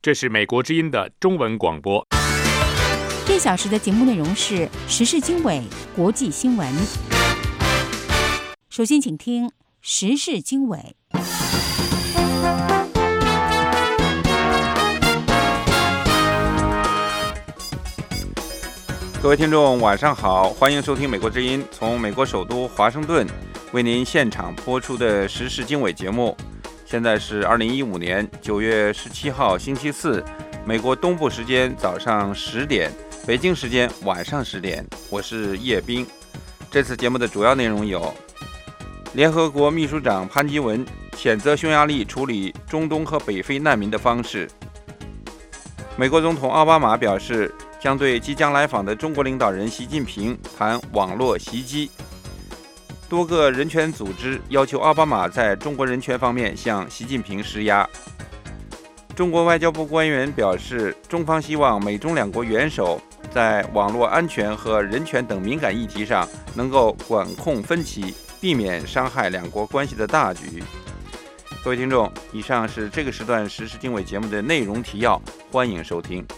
这是美国之音的中文广播。 这小时的节目内容是时事经纬、国际新闻。首先请听时事经纬。 各位听众晚上好，欢迎收听美国之音从美国首都华盛顿为您现场播出的时事经纬节目。现在是2015年9月17号星期四，美国东部时间早上10点，北京时间晚上10点，我是叶斌。这次节目的主要内容有：联合国秘书长潘基文谴责匈牙利处理中东和北非难民的方式；美国总统奥巴马表示将对即将来访的中国领导人习近平谈网络袭击；多个人权组织要求奥巴马在中国人权方面向习近平施压；中国外交部官员表示，中方希望美中两国元首在网络安全和人权等敏感议题上能够管控分歧，避免伤害两国关系的大局。各位听众，以上是这个时段时事经纬节目的内容提要，欢迎收听。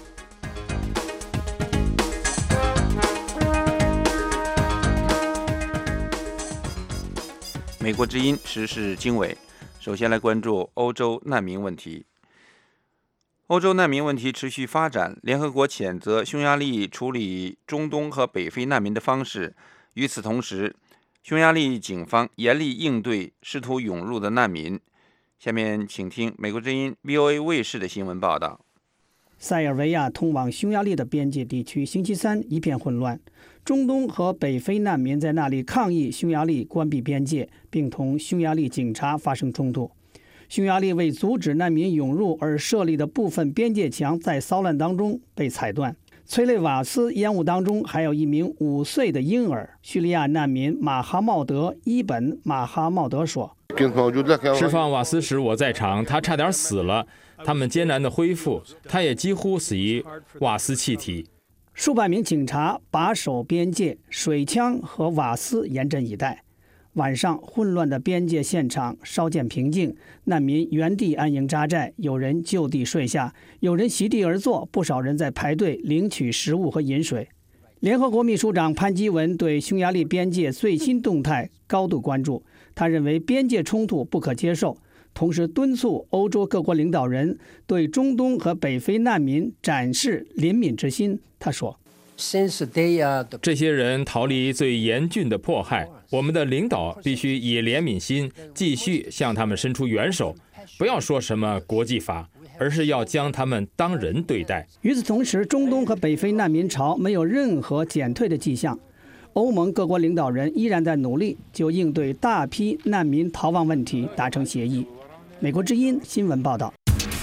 美国之音时事经纬，首先来关注欧洲难民问题。欧洲难民问题持续发展，联合国谴责匈牙利处理中东和北非难民的方式。与此同时，匈牙利警方严厉应对试图涌入的难民。下面请听美国之音 VOA 卫视的新闻报道。 塞尔维亚通往匈牙利的边界地区星期三一片混乱，中东和北非难民在那里抗议匈牙利关闭边界，并同匈牙利警察发生冲突。匈牙利为阻止难民涌入而设立的部分边界墙在骚乱当中被踩断。催泪瓦斯烟雾当中还有一名5岁的婴儿。叙利亚难民马哈茂德·伊本·马哈茂德说： 释放瓦斯时我在场，他差点死了。他们艰难地恢复，他也几乎死于瓦斯气体。 数百名警察把守边界，水枪和瓦斯严阵以待。晚上，混乱的边界现场稍见平静，难民原地安营扎寨，有人就地睡下，有人席地而坐，不少人在排队领取食物和饮水。联合国秘书长潘基文对匈牙利边界最新动态高度关注，他认为边界冲突不可接受，同时敦促欧洲各国领导人对中东和北非难民展示怜悯之心。他说： 这些人逃离最严峻的迫害，我们的领导必须以怜悯心继续向他们伸出援手，不要说什么国际法，而是要将他们当人对待。 与此同时，中东和北非难民潮没有任何减退的迹象，欧盟各国领导人依然在努力就应对大批难民逃亡问题达成协议。美国之音新闻报道。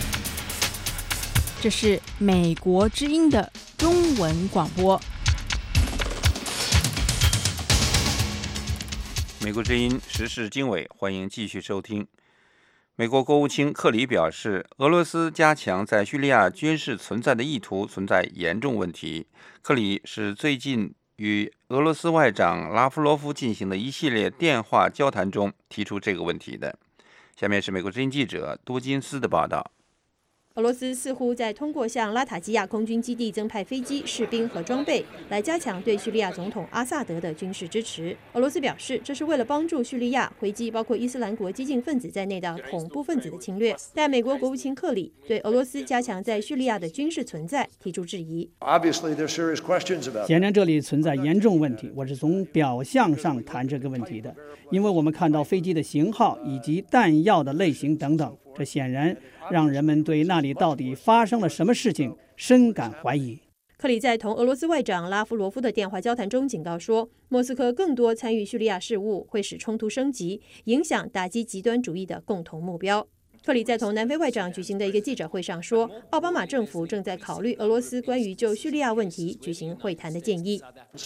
这是美国之音的中文广播。 美国之音时事经纬，欢迎继续收听。美国国务卿克里表示，俄罗斯加强在叙利亚军事存在的意图存在严重问题。克里是最近与俄罗斯外长拉夫罗夫进行的一系列电话交谈中提出这个问题的。下面是美国之音记者多金斯的报道。 俄罗斯似乎在通过向拉塔基亚空军基地增派飞机、士兵和装备，来加强对叙利亚总统阿萨德的军事支持。俄罗斯表示，这是为了帮助叙利亚回击包括伊斯兰国激进分子在内的恐怖分子的侵略。但美国国务卿克里对俄罗斯加强在叙利亚的军事存在提出质疑。 显然，这里存在严重问题。我是从表象上谈这个问题的，因为我们看到飞机的型号以及弹药的类型等等，这显然让人们对那里到底发生了什么事情深感怀疑。 克里在同俄罗斯外长拉夫罗夫的电话交谈中警告说，莫斯科更多参与叙利亚事务会使冲突升级，影响打击极端主义的共同目标。克里在同南非外长举行的一个记者会上说，奥巴马政府正在考虑俄罗斯关于就叙利亚问题举行会谈的建议。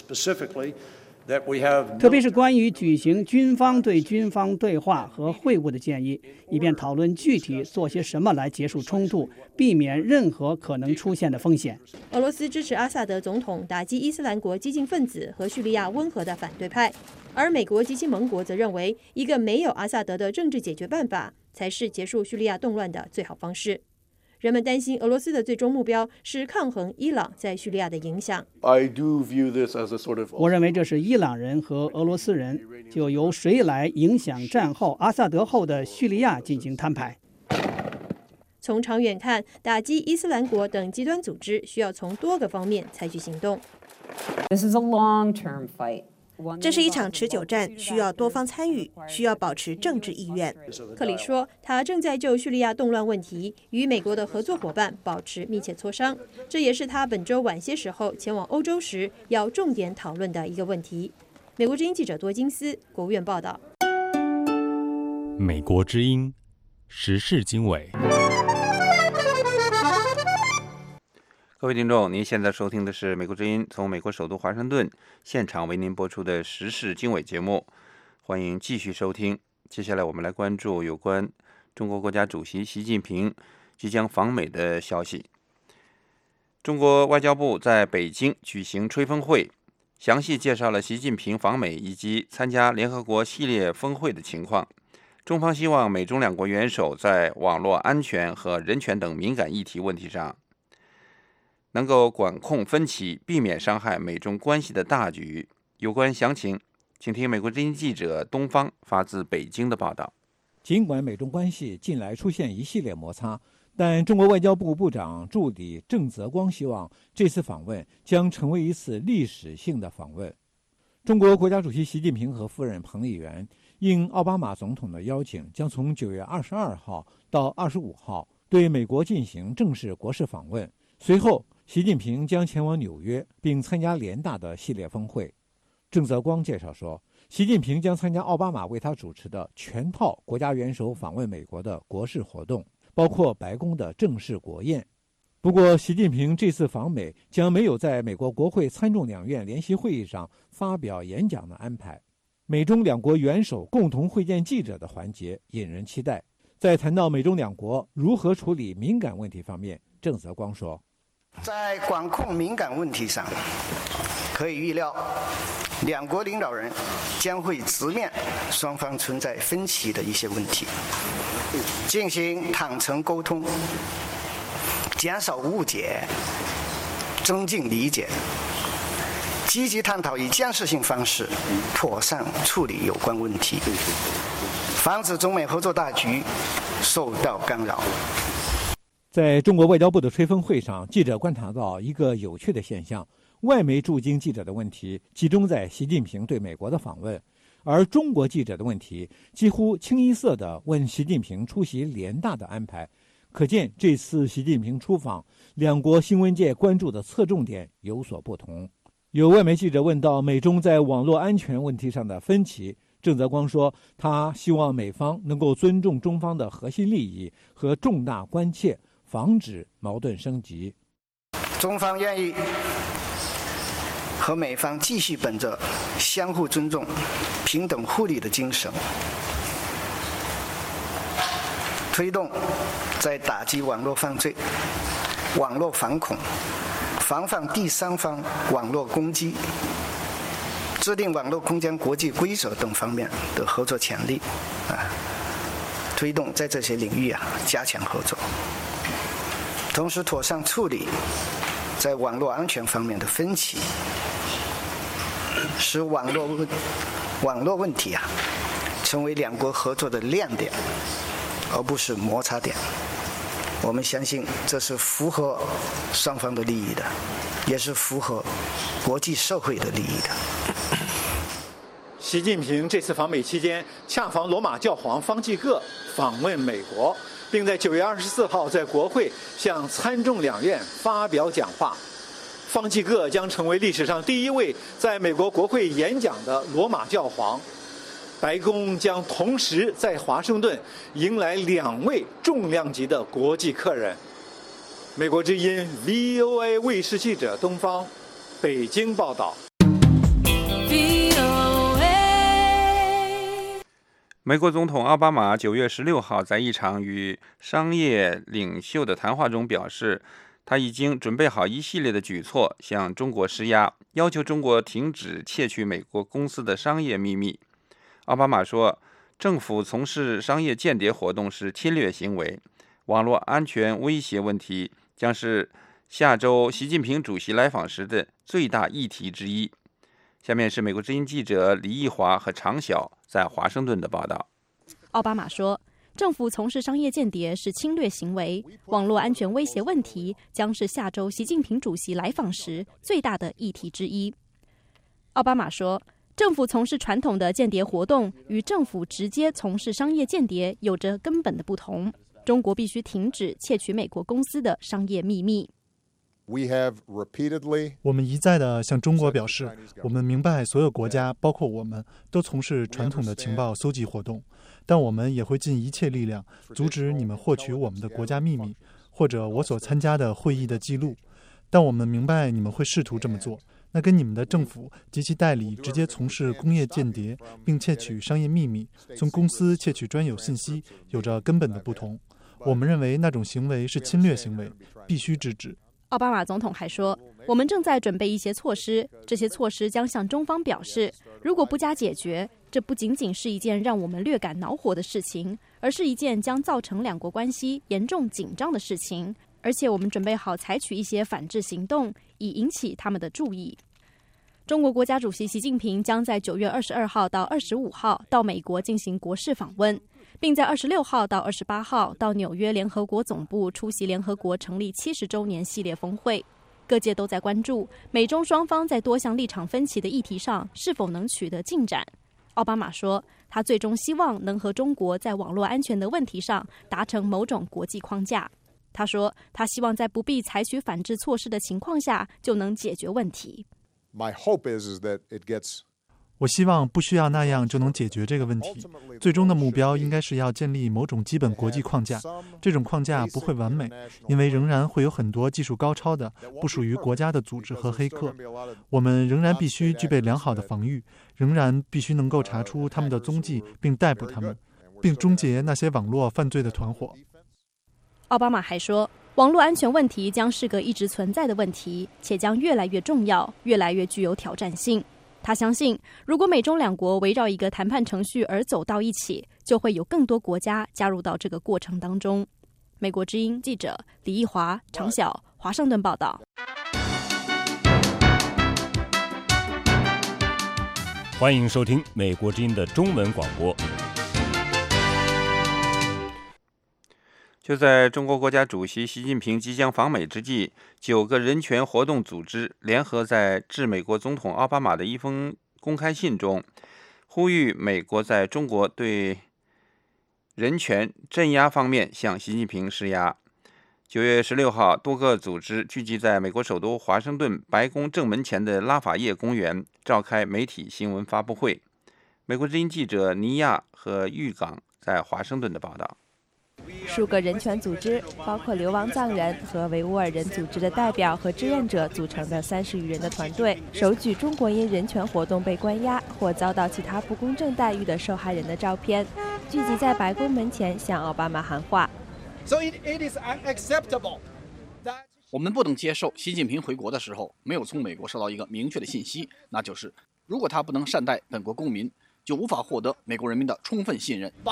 特别是关于举行军方对军方对话和会晤的建议，以便讨论具体做些什么来结束冲突，避免任何可能出现的风险。 俄罗斯支持阿萨德总统打击伊斯兰国激进分子和叙利亚温和的反对派，而美国及其盟国则认为，一个没有阿萨德的政治解决办法才是结束叙利亚动乱的最好方式。 人们担心俄罗斯的最终目标是抗衡伊朗在叙利亚的影响。 我认为这是伊朗人和俄罗斯人就由谁来影响战后阿萨德后的叙利亚进行摊牌。 从长远看，打击伊斯兰国等极端组织需要从多个方面采取行动。 这是一场持久战，需要多方参与，需要保持政治意愿。 克里说，他正在就叙利亚动乱问题与美国的合作伙伴保持密切磋商，这也是他本周晚些时候前往欧洲时要重点讨论的一个问题。美国之音记者多金斯，国务院报道。 美国之音时事经纬。 各位听众，您现在收听的是美国之音从美国首都华盛顿现场为您播出的时事经纬节目，欢迎继续收听。接下来我们来关注有关中国国家主席习近平即将访美的消息。中国外交部在北京举行吹风会，详细介绍了习近平访美以及参加联合国系列峰会的情况。中方希望美中两国元首在网络安全和人权等敏感议题问题上能够管控分歧，避免伤害美中关系的大局。有关详情，请听美国之音记者东方发自北京的报道。 尽管美中关系近来出现一系列摩擦，但中国外交部部长助理郑泽光希望这次访问将成为一次历史性的访问。中国国家主席习近平和夫人彭丽媛应奥巴马总统的邀请，将从9月22号到25号对美国进行正式国事访问。随后，习近平将前往纽约，并参加联大的系列峰会。郑泽光介绍说，习近平将参加奥巴马为他主持的全套国家元首访问美国的国事活动，包括白宫的正式国宴。不过，习近平这次访美将没有在美国国会参众两院联席会议上发表演讲的安排。美中两国元首共同会见记者的环节引人期待。在谈到美中两国如何处理敏感问题方面，郑泽光说， 在管控敏感问题上，可以预料，两国领导人将会直面双方存在分歧的一些问题，进行坦诚沟通，减少误解，增进理解，积极探讨以建设性方式妥善处理有关问题，防止中美合作大局受到干扰。 在中国外交部的吹风会上，记者观察到一个有趣的现象：外媒驻京记者的问题集中在习近平对美国的访问，而中国记者的问题几乎清一色地问习近平出席联大的安排。可见这次习近平出访，两国新闻界关注的侧重点有所不同。有外媒记者问到美中在网络安全问题上的分歧，郑泽光说，他希望美方能够尊重中方的核心利益和重大关切，防止矛盾升级。 中方愿意和美方继续本着相互尊重、平等互利的精神，推动在打击网络犯罪、网络反恐、防范第三方网络攻击、制定网络空间国际规则等方面的合作潜力，推动在这些领域加强合作，同时妥善处理在网络安全方面的分歧，使网络问题成为两国合作的亮点，而不是摩擦点。我们相信这是符合双方的利益的，也是符合国际社会的利益的。 习近平这次访美期间，恰逢罗马教皇方济各访问美国，并在9月24号在国会向参众两院发表讲话。方济各将成为历史上第一位在美国国会演讲的罗马教皇。白宫将同时在华盛顿迎来2位重量级的国际客人。美国之音 VOA 卫视记者东方，北京报道。 美国总统奥巴马9月16号在一场与商业领袖的谈话中表示，他已经准备好一系列的举措向中国施压，要求中国停止窃取美国公司的商业秘密。奥巴马说，政府从事商业间谍活动是侵略行为， 网络安全威胁问题将是下周习近平主席来访时的最大议题之一。下面是美国之音记者李义华和常晓在华盛顿的报道。 奥巴马说，政府从事商业间谍是侵略行为，网络安全威胁问题将是下周习近平主席来访时最大的议题之一。奥巴马说，政府从事传统的间谍活动与政府直接从事商业间谍有着根本的不同，中国必须停止窃取美国公司的商业秘密。 我们一再地向中国表示，我们明白所有国家，包括我们，都从事传统的情报搜集活动，但我们也会尽一切力量阻止你们获取我们的国家秘密，或者我所参加的会议的记录。但我们明白你们会试图这么做，那跟你们的政府及其代理直接从事工业间谍并窃取商业秘密，从公司窃取专有信息有着根本的不同。我们认为那种行为是侵略行为，必须制止。 奥巴马总统还说，我们正在准备一些措施，这些措施将向中方表示，如果不加解决，这不仅仅是一件让我们略感恼火的事情，而是一件将造成两国关系严重紧张的事情，而且我们准备好采取一些反制行动，以引起他们的注意。中国国家主席习近平将在9月22号到25号到美国进行国事访问，并在26号到28号到纽约联合国总部出席联合国成立70周年系列峰会。各界都在关注美中双方在多项立场分歧的议题上是否能取得进展。奥巴马说，他最终希望能和中国在网络安全的问题上达成某种国际框架。他说，他希望在不必采取反制措施的情况下就能解决问题。 我希望不需要那样就能解决这个问题。最终的目标应该是要建立某种基本国际框架。这种框架不会完美，因为仍然会有很多技术高超的、不属于国家的组织和黑客。我们仍然必须具备良好的防御，仍然必须能够查出他们的踪迹并逮捕他们，并终结那些网络犯罪的团伙。 奥巴马还说，网络安全问题将是个一直存在的问题，且将越来越重要，越来越具有挑战性。他相信，如果美中两国围绕一个谈判程序而走到一起，就会有更多国家加入到这个过程当中。美国之音记者李义华、常晓，华盛顿报道。 欢迎收听美国之音的中文广播。 就在中国国家主席习近平即将访美之际，9个人权活动组织联合在致美国总统奥巴马的一封公开信中，呼吁美国在中国对人权镇压方面向习近平施压。9月16号，多个组织聚集在美国首都华盛顿白宫正门前的拉法叶公园，召开媒体新闻发布会。美国之音记者尼亚和玉港在华盛顿的报道。 数个人权组织，包括流亡藏人和维吾尔人组织的代表和志愿者组成的30余人的团队，手举中国因人权活动被关押或遭到其他不公正待遇的受害人的照片，聚集在白宫门前向奥巴马喊话。 我们不能接受习近平回国的时候没有从美国收到一个明确的信息，那就是如果他不能善待本国公民，就无法获得美国人民的充分信任。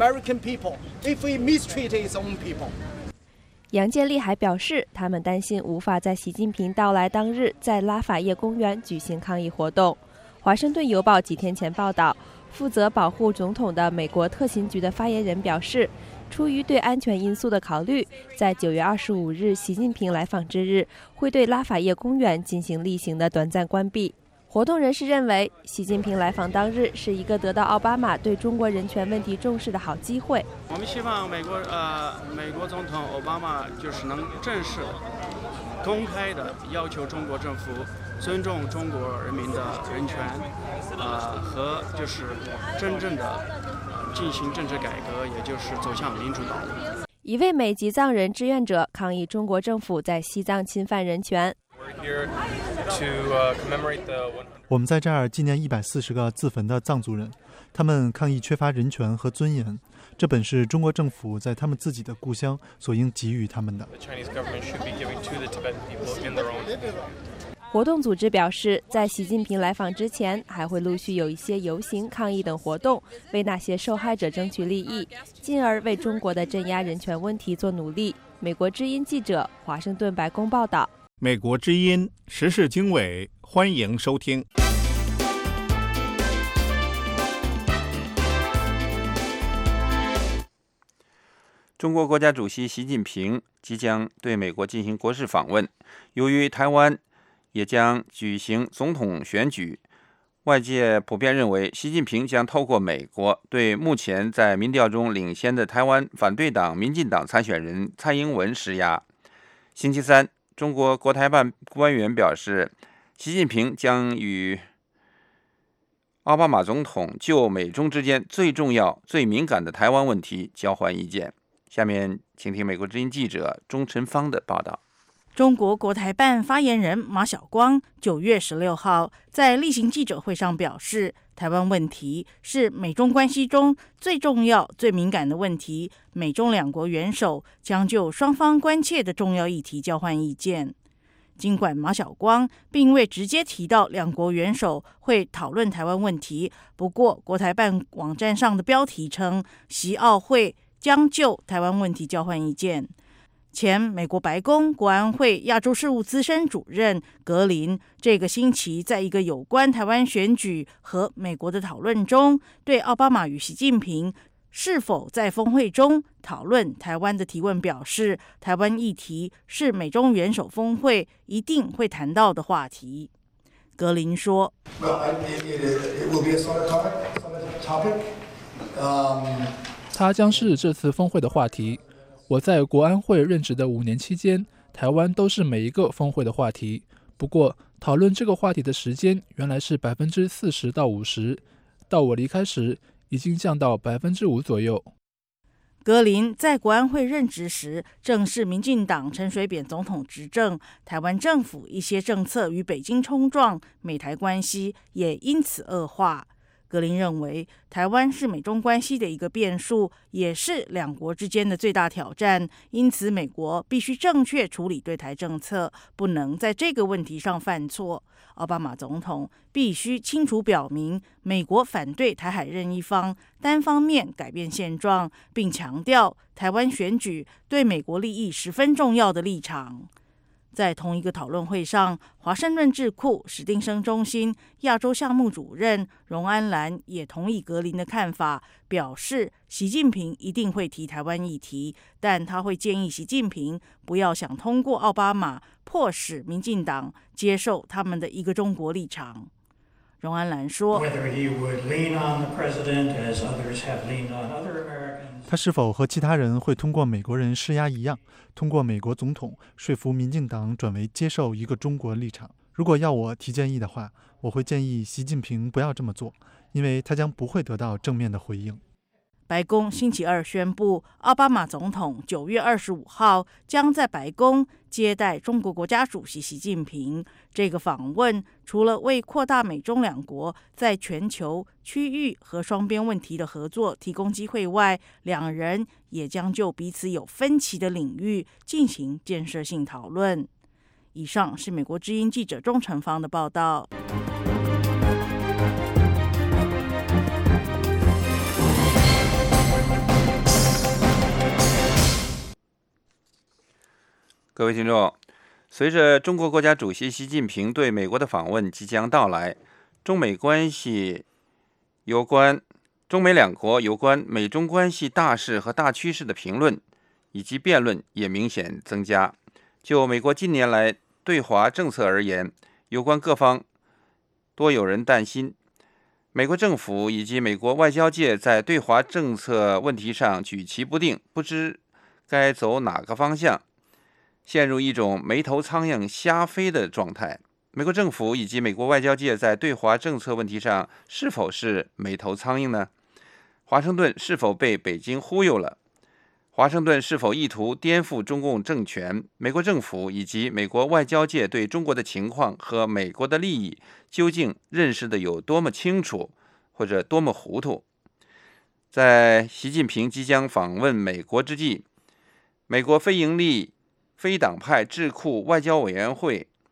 杨建利还表示，他们担心无法在习近平到来当日在拉法叶公园举行抗议活动。华盛顿邮报几天前报道，负责保护总统的美国特勤局的发言人表示，出于对安全因素的考虑，在9月25日习近平来访之日，会对拉法叶公园进行例行的短暂关闭。活动人士认为，习近平来访当日是一个得到奥巴马对中国人权问题重视的好机会。 我们希望美国总统奥巴马就是能正式、公开的要求中国政府尊重中国人民的人权，和就是真正的进行政治改革，也就是走向民主道路。 一位美籍藏人志愿者抗议中国政府在西藏侵犯人权。 我们在这儿纪念140个自焚的藏族人，他们抗议缺乏人权和尊严，这本是中国政府在他们自己的故乡所应给予他们的。 活动组织表示，在习近平来访之前，还会陆续有一些游行、抗议等活动，为那些受害者争取利益，进而为中国的镇压人权问题做努力。美国之音记者华盛顿白宫报道。 美国之音时事经纬，欢迎收听。 中国国家主席习近平即将对美国进行国事访问，由于台湾也将举行总统选举，外界普遍认为习近平将透过美国对目前在民调中领先的台湾反对党民进党参选人蔡英文施压。星期三，中国国台办官员表示，习近平将与奥巴马总统就美中之间最重要、最敏感的台湾问题交换意见。下面请听美国之音记者钟晨芳的报道。 中国国台办发言人马晓光9月16号在例行记者会上表示，台湾问题是美中关系中最重要、最敏感的问题，美中两国元首将就双方关切的重要议题交换意见。尽管马晓光并未直接提到两国元首会讨论台湾问题，不过国台办网站上的标题称，习奥会将就台湾问题交换意见。前美国白宫国安会亚洲事务资深主任格林这个星期在一个有关台湾选举和美国的讨论中，对奥巴马与习近平是否在峰会中讨论台湾的提问表示，台湾议题是美中元首峰会一定会谈到的话题。格林说， 它将是这次峰会的话题。我在国安会任职的5年期间，台湾都是每一个峰会的话题。不过，讨论这个话题的时间原来是40%到50%，到我离开时已经降到5%左右。 格林在国安会任职时，正是民进党陈水扁总统执政，台湾政府一些政策与北京冲撞，美台关系也因此恶化。格林认为，台湾是美中关系的一个变数，也是两国之间的最大挑战，因此美国必须正确处理对台政策，不能在这个问题上犯错。奥巴马总统必须清楚表明，美国反对台海任一方单方面改变现状，并强调台湾选举对美国利益十分重要的立场。在同一个讨论会上，华盛顿智库史汀生中心亚洲项目主任荣安兰也同意格林的看法，表示习近平一定会提台湾议题，但他会建议习近平不要想通过奥巴马迫使民进党接受他们的一个中国立场。荣安兰说， 他是否和其他人会通过美国人施压一样，通过美国总统说服民进党转为接受一个中国立场？如果要我提建议的话，我会建议习近平不要这么做，因为他将不会得到正面的回应。 白宫星期二宣布，奥巴马总统9月25号将在白宫接待中国国家主席习近平。这个访问除了为扩大美中两国在全球、区域和双边问题的合作提供机会外，两人也将就彼此有分歧的领域进行建设性讨论。以上是美国之音记者钟成芳的报道。 各位听众，随着中国国家主席习近平对美国的访问即将到来，中美两国有关美中关系大事和大趋势的评论以及辩论也明显增加。就美国近年来对华政策而言，有关各方多有人担心，美国政府以及美国外交界在对华政策问题上举棋不定，不知该走哪个方向，陷入一种没头苍蝇瞎飞的状态。美国政府以及美国外交界在对华政策问题上是否是没头苍蝇呢？华盛顿是否被北京忽悠了？华盛顿是否意图颠覆中共政权？美国政府以及美国外交界对中国的情况和美国的利益究竟认识的有多么清楚，或者多么糊涂？在习近平即将访问美国之际，美国非营利非党派智库外交委员会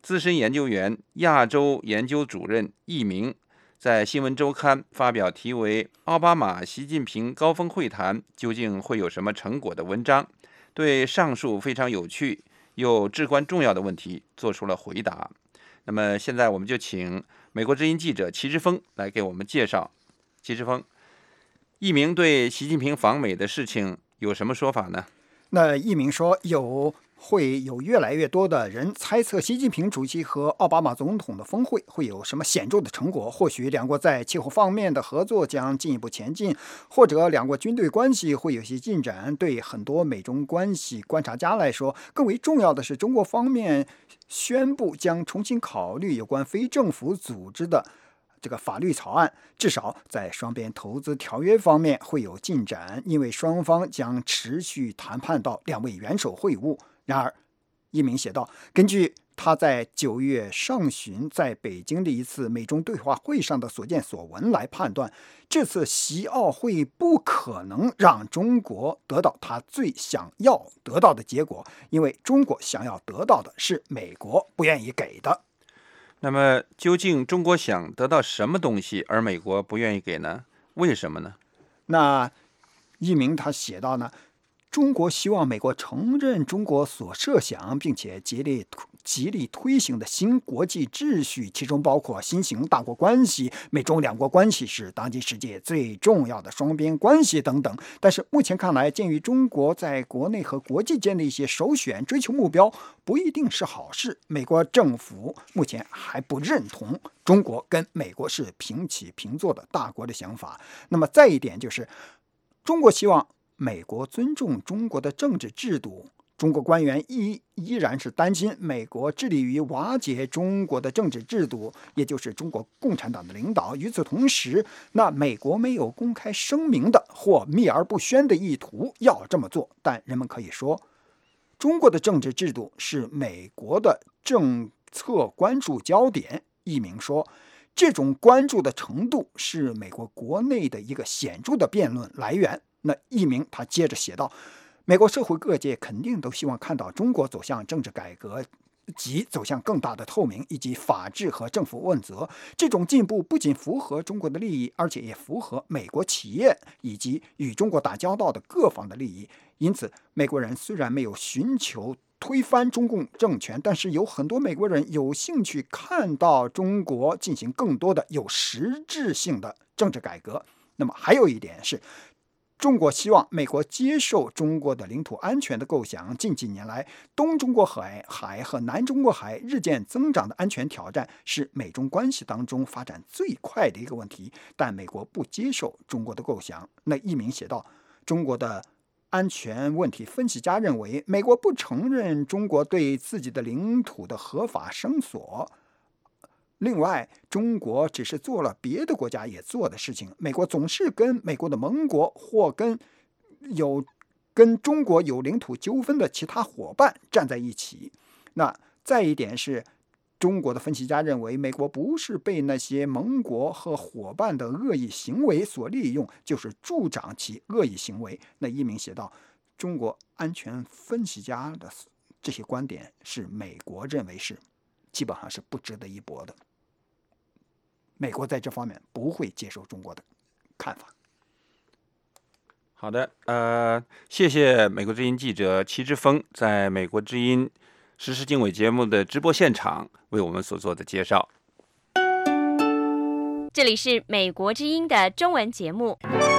资深研究员、亚洲研究主任易明在《新闻周刊》发表题为《奥巴马习近平高峰会谈究竟会有什么成果》的文章，对上述非常有趣又至关重要的问题做出了回答。那么现在我们就请美国之音记者齐之锋来给我们介绍。齐之锋，易明对习近平访美的事情有什么说法呢？ 那易明说，会有越来越多的人猜测习近平主席和奥巴马总统的峰会会有什么显著的成果，或许两国在气候方面的合作将进一步前进，或者两国军队关系会有些进展。对很多美中关系观察家来说，更为重要的是中国方面宣布将重新考虑有关非政府组织的这个法律草案，至少在双边投资条约方面会有进展，因为双方将持续谈判到两位元首会晤。然而，易明写道，根据他在9月上旬在北京的一次美中对话会上的所见所闻来判断，这次习奥会不可能让中国得到他最想要得到的结果，因为中国想要得到的是美国不愿意给的。 那么，究竟中国想得到什么东西，而美国不愿意给呢？为什么呢？ 那易明他写道呢，中国希望美国承认中国所设想并且极力推行的新国际秩序，其中包括新型大国关系，美中两国关系是当今世界最重要的双边关系等等。但是目前看来，鉴于中国在国内和国际间的一些首选追求目标不一定是好事，美国政府目前还不认同中国跟美国是平起平坐的大国的想法。那么再一点就是，中国希望美国尊重中国的政治制度，中国官员依然是担心美国致力于瓦解中国的政治制度，也就是中国共产党的领导。与此同时，那美国没有公开声明的或秘而不宣的意图要这么做，但人们可以说，中国的政治制度是美国的政策关注焦点。易明说，这种关注的程度是美国国内的一个显著的辩论来源。那易明他接着写道，美国社会各界肯定都希望看到中国走向政治改革及走向更大的透明以及法治和政府问责。这种进步不仅符合中国的利益，而且也符合美国企业以及与中国打交道的各方的利益。因此，美国人虽然没有寻求推翻中共政权，但是有很多美国人有兴趣看到中国进行更多的有实质性的政治改革。那么还有一点是，中国希望美国接受中国的领土安全的构想。近几年来，东中国海和南中国海日渐增长的安全挑战是美中关系当中发展最快的一个问题，但美国不接受中国的构想。那易明写道，中国的安全问题分析家认为，美国不承认中国对自己的领土的合法声索。另外，中国只是做了别的国家也做的事情，美国总是跟美国的盟国或跟中国有领土纠纷的其他伙伴站在一起。那再一点是，中国的分析家认为，美国不是被那些盟国和伙伴的恶意行为所利用，就是助长其恶意行为。那易明写道，中国安全分析家的这些观点是美国认为是基本上是不值得一驳的。美国在这方面不会接受中国的看法。 好的，谢谢美国之音记者齐之锋在美国之音时事经纬节目的直播现场为我们所做的介绍。 这里是美国之音的中文节目。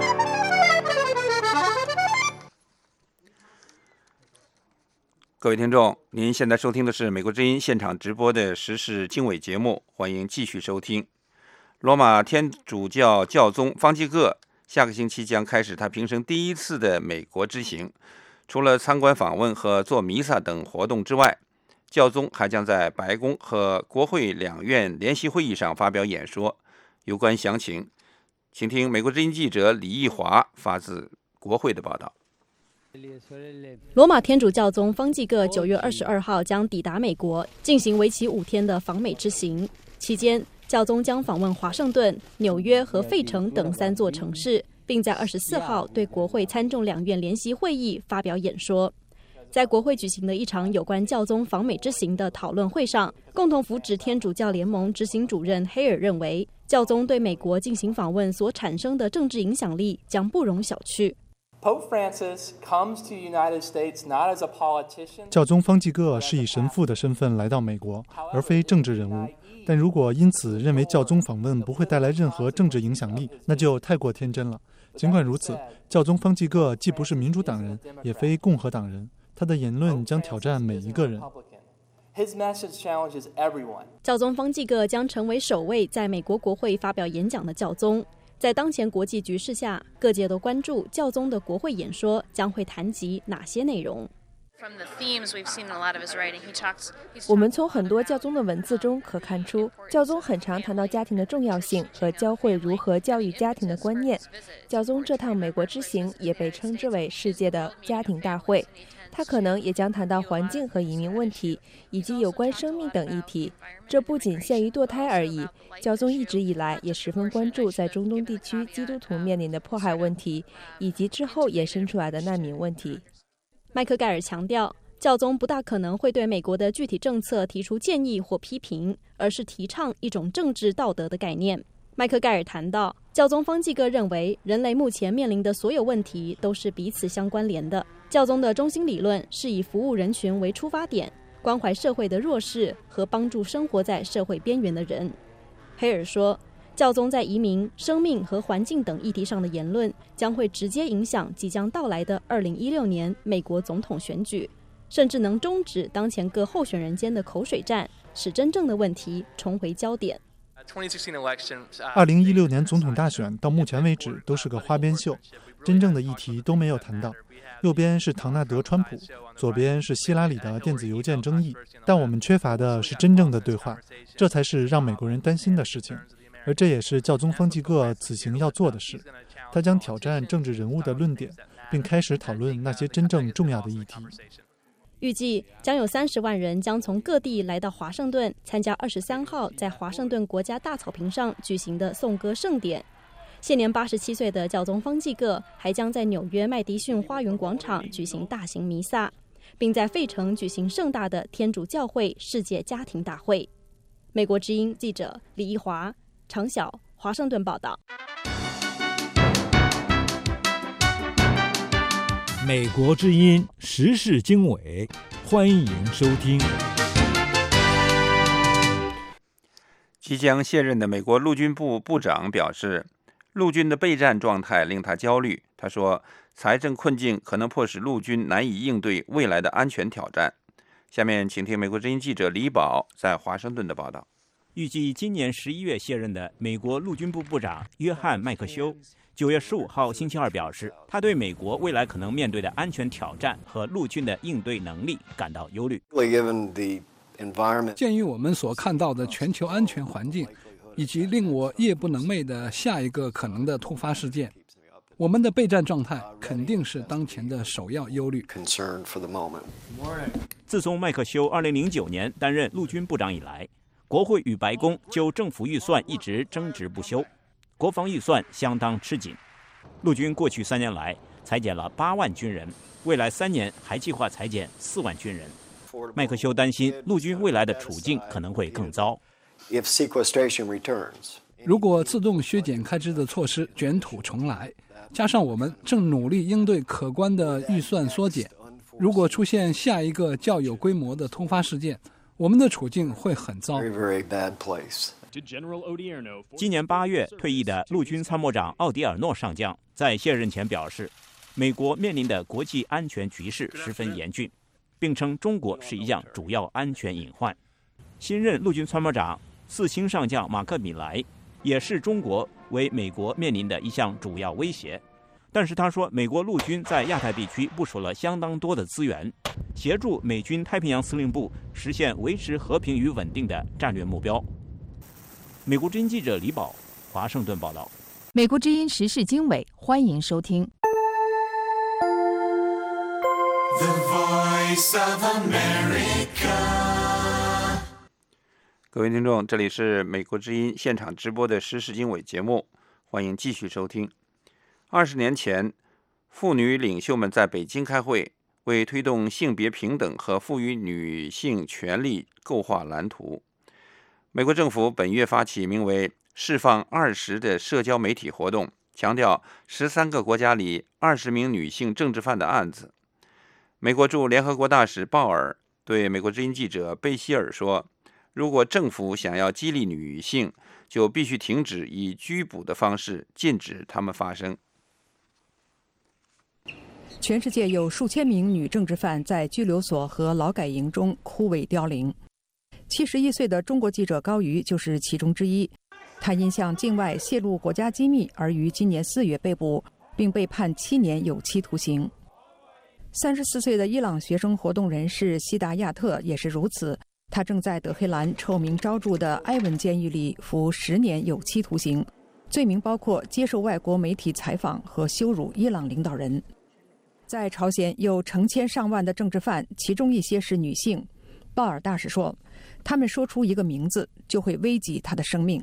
各位听众，您现在收听的是美国之音现场直播的时事经纬节目，欢迎继续收听。罗马天主教教宗方济各下个星期将开始他平生第一次的美国之行。除了参观访问和做弥撒等活动之外，教宗还将在白宫和国会两院联席会议上发表演说。有关详情，请听美国之音记者李义华发自国会的报道。 罗马天主教宗方济各9月22号将抵达美国，进行为期5天的访美之行。期间，教宗将访问华盛顿、纽约和费城等3座城市，并在24号对国会参众两院联席会议发表演说。 在国会举行的一场有关教宗访美之行的讨论会上，共同扶植天主教联盟执行主任黑尔认为，教宗对美国进行访问所产生的政治影响力将不容小觑。 教宗方济各是以神父的身份来到美国，而非政治人物。但如果因此认为教宗访问不会带来任何政治影响力，那就太过天真了。尽管如此，教宗方济各既不是民主党人，也非共和党人，他的言论将挑战每一个人。 教宗方济各将成为首位在美国国会发表演讲的教宗。在当前国际局势下，各界都关注教宗的国会演说将会谈及哪些内容。 我们从很多教宗的文字中可看出，教宗很常谈到家庭的重要性和教会如何教育家庭的观念。教宗这趟美国之行也被称之为世界的家庭大会，他可能也将谈到环境和移民问题，以及有关生命等议题。这不仅限于堕胎而已，教宗一直以来也十分关注在中东地区基督徒面临的迫害问题，以及之后衍生出来的难民问题。 麦克盖尔强调，教宗不大可能会对美国的具体政策提出建议或批评，而是提倡一种政治道德的概念。麦克盖尔谈到，教宗方济各认为，人类目前面临的所有问题都是彼此相关联的。教宗的中心理论是以服务人群为出发点，关怀社会的弱势和帮助生活在社会边缘的人。黑尔说，教宗在移民、生命和环境等议题上的言论将会直接影响即将到来的2016年美国总统选举，甚至能终止当前各候选人间的口水战，使真正的问题重回焦点。 2016年总统大选到目前为止都是个花边秀，真正的议题都没有谈到。右边是唐纳德·川普，左边是希拉里的电子邮件争议，但我们缺乏的是真正的对话，这才是让美国人担心的事情。而这也是教宗方济各此行要做的事，他将挑战政治人物的论点，并开始讨论那些真正重要的议题。 预计将有30万人将从各地来到华盛顿，参加23号在华盛顿国家大草坪上举行的颂歌盛典。现年87岁的教宗方济各还将在纽约麦迪逊花园广场举行大型弥撒，并在费城举行盛大的天主教会世界家庭大会。美国之音记者李一华、常晓，华盛顿报道。 美国之音时事经纬，欢迎收听。 即将卸任的美国陆军部部长表示，陆军的备战状态令他焦虑。他说，财政困境可能迫使陆军难以应对未来的安全挑战。下面请听美国之音记者李宝在华盛顿的报道。 预计今年11月卸任的美国陆军部部长约翰·麦克休9月15号星期二表示，他对美国未来可能面对的安全挑战和陆军的应对能力感到忧虑。 鉴于我们所看到的全球安全环境，以及令我夜不能寐的下一个可能的突发事件，我们的备战状态肯定是当前的首要忧虑。 自从麦克休2009年担任陆军部长以来，国会与白宫就政府预算一直争执不休，国防预算相当吃紧。陆军过去3年来裁减了8万军人，未来3年还计划裁减4万军人。麦克休担心陆军未来的处境可能会更糟。 如果自动削减开支的措施卷土重来，加上我们正努力应对可观的预算缩减，如果出现下一个较有规模的突发事件，我们的处境会很糟。 今年8月退役的陆军参谋长奥迪尔诺上将在卸任前表示，美国面临的国际安全局势十分严峻，并称中国是一项主要安全隐患。新任陆军参谋长4星上将马克米莱也视中国为美国面临的一项主要威胁，但是他说，美国陆军在亚太地区部署了相当多的资源，协助美军太平洋司令部实现维持和平与稳定的战略目标。美国之音记者李宝，华盛顿报道。 美国之音时事经纬，欢迎收听。 The Voice of America。 各位听众，这里是美国之音现场直播的时事经纬节目，欢迎继续收听。20年前，妇女领袖们在北京开会， 为推动性别平等和赋予女性权利构画蓝图。美国政府本月发起名为“释放20”的社交媒体活动，强调13个国家里20名女性政治犯的案子。美国驻联合国大使鲍尔对美国之音记者贝希尔说：“如果政府想要激励女性，就必须停止以拘捕的方式禁止她们发声。” 全世界有数千名女政治犯在拘留所和劳改营中枯萎凋零。71岁的中国记者高瑜就是其中之一。他因向境外泄露国家机密而于今年4月被捕，并被判7年有期徒刑。34岁的伊朗学生活动人士西达亚特也是如此，他正在德黑兰臭名昭著的埃文监狱里服10年有期徒刑，罪名包括接受外国媒体采访和羞辱伊朗领导人。在朝鲜有成千上万的政治犯，其中一些是女性。鲍尔大使说，他们说出一个名字就会危及他的生命。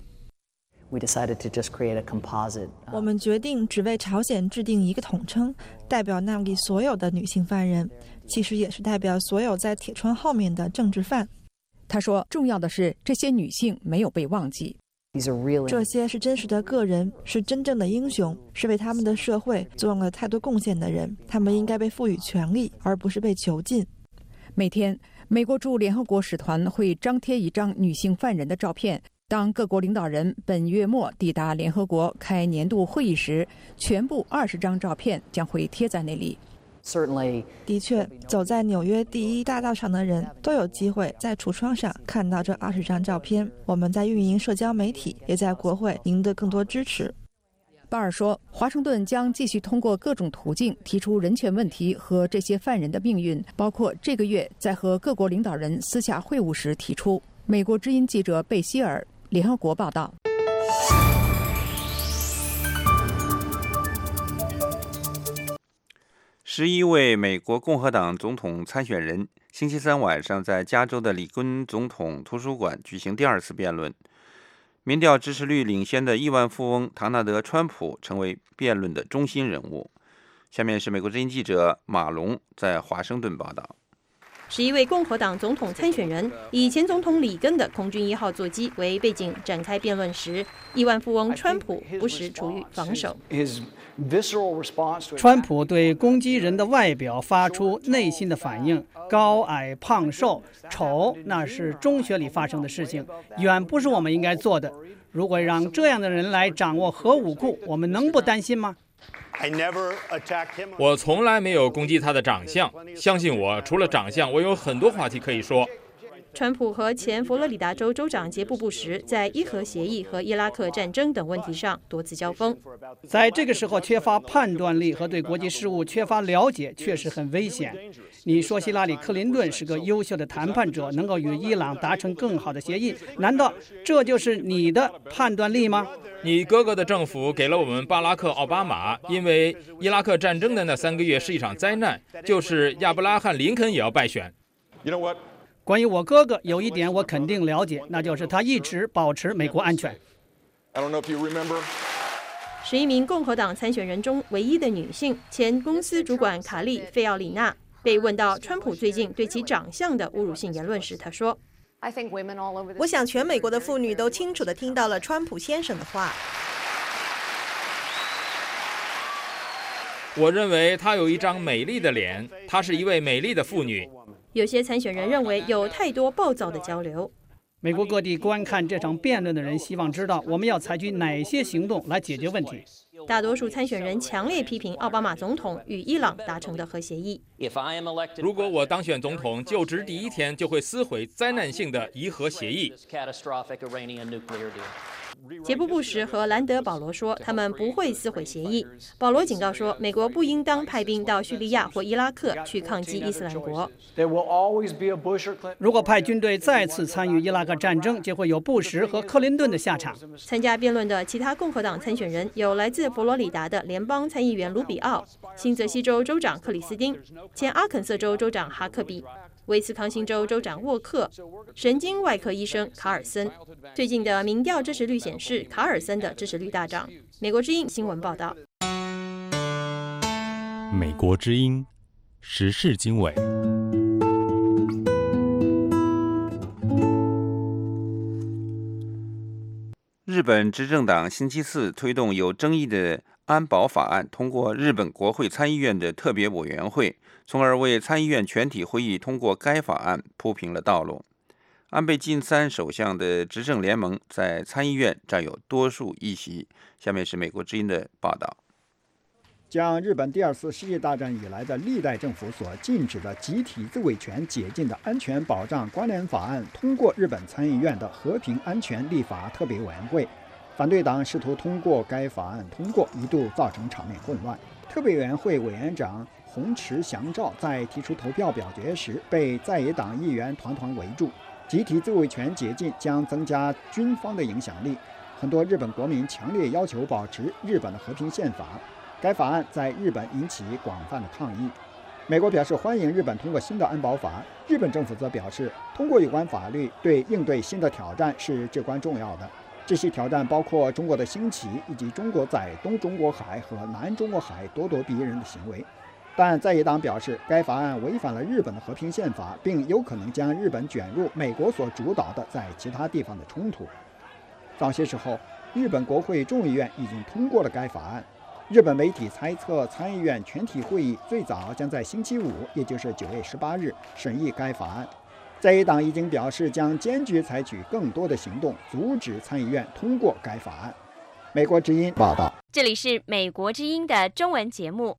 我们决定只为朝鲜制定一个统称，代表那里所有的女性犯人，其实也是代表所有在铁窗后面的政治犯。 他说，重要的是这些女性没有被忘记。 这些是真实的个人，是真正的英雄，是为他们的社会做了太多贡献的人，他们应该被赋予权利，而不是被囚禁。 每天，美国驻联合国使团会张贴一张女性犯人的照片。当各国领导人本月末抵达联合国开年度会议时，全部20张照片将会贴在那里。 的确，走在纽约第1大道上的人都有机会在橱窗上看到这20张照片。我们在运营社交媒体，也在国会赢得更多支持。 鲍尔说，华盛顿将继续通过各种途径提出人权问题和这些犯人的命运，包括这个月在和各国领导人私下会晤时提出。美国之音记者贝希尔，联合国报道。 11位美国共和党总统参选人星期三晚上在加州的里根总统图书馆举行第2次辩论。民调支持率领先的亿万富翁唐纳德·川普成为辩论的中心人物。下面是美国之音记者马龙在华盛顿报道。 11位共和党总统参选人以前总统里根的空军1号座机为背景展开辩论时，亿万富翁川普不时处于防守。 川普对攻击人的外表发出内心的反应，高矮胖瘦丑，那是中学里发生的事情，远不是我们应该做的。如果让这样的人来掌握核武库，我们能不担心吗？ 我从来没有攻击他的长相，相信我，除了长相，我有很多话题可以说。 川普和前佛罗里达州州长杰布·布什在伊核协议和伊拉克战争等问题上多次交锋。 在这个时候缺乏判断力和对国际事务缺乏了解，确实很危险。你说希拉里·克林顿是个优秀的谈判者，能够与伊朗达成更好的协议，难道这就是你的判断力吗？ 你哥哥的政府给了我们巴拉克·奥巴马，因为伊拉克战争的那3个月是一场灾难，就是亚伯拉罕·林肯也要败选。 关于我哥哥，有一点我肯定了解，那就是他一直保持美国安全。 11名共和党参选人中唯一的女性，前公司主管卡利·费奥里娜，被问到川普最近对其长相的侮辱性言论时，她说：“ 我想全美国的妇女都清楚地听到了川普先生的话。 我认为她有一张美丽的脸，她是一位美丽的妇女。” 有些参选人认为有太多暴躁的交流。 美国各地观看这场辩论的人希望知道我们要采取哪些行动来解决问题。 大多数参选人强烈批评奥巴马总统与伊朗达成的核协议。 如果我当选总统，就职第1天就会撕毁灾难性的伊核协议。 杰布·布什和兰德·保罗说，他们不会撕毁协议。保罗警告说，美国不应当派兵到叙利亚或伊拉克去抗击伊斯兰国。 如果派军队再次参与伊拉克战争，就会有布什和克林顿的下场。 参加辩论的其他共和党参选人有来自佛罗里达的联邦参议员卢比奥、新泽西州州长克里斯汀、前阿肯色州州长哈克比、威斯康星州州长沃克、神经外科医生卡尔森。最近的民调支持率显示，卡尔森的支持率大涨。美国之音新闻报道。 美国之音时事经纬。 日本执政党星期四推动有争议的安保法案通过日本国会参议院的特别委员会，从而为参议院全体会议通过该法案铺平了道路。安倍晋三首相的执政联盟在参议院占有多数议席。下面是美国之音的报道。 将日本第二次世界大战以来的历代政府所禁止的集体自卫权解禁的安全保障关联法案通过日本参议院的和平安全立法特别委员会。反对党试图通过该法案通过，一度造成场面混乱。特别委员会委员长洪池祥照在提出投票表决时被在野党议员团团围住。集体自卫权解禁将增加军方的影响力，很多日本国民强烈要求保持日本的和平宪法。该法案在日本引起广泛的抗议。美国表示欢迎日本通过新的安保法，日本政府则表示，通过有关法律对应对新的挑战是至关重要的。这些挑战包括中国的兴起，以及中国在东中国海和南中国海咄咄逼人的行为。但在野党表示，该法案违反了日本的和平宪法，并有可能将日本卷入美国所主导的在其他地方的冲突。早些时候，日本国会众议院已经通过了该法案。日本媒体猜测，参议院全体会议最早将在星期五，也就是9月18日审议该法案。在野党已经表示将坚决采取更多的行动，阻止参议院通过该法案。美国之音报道。 这里是美国之音的中文节目。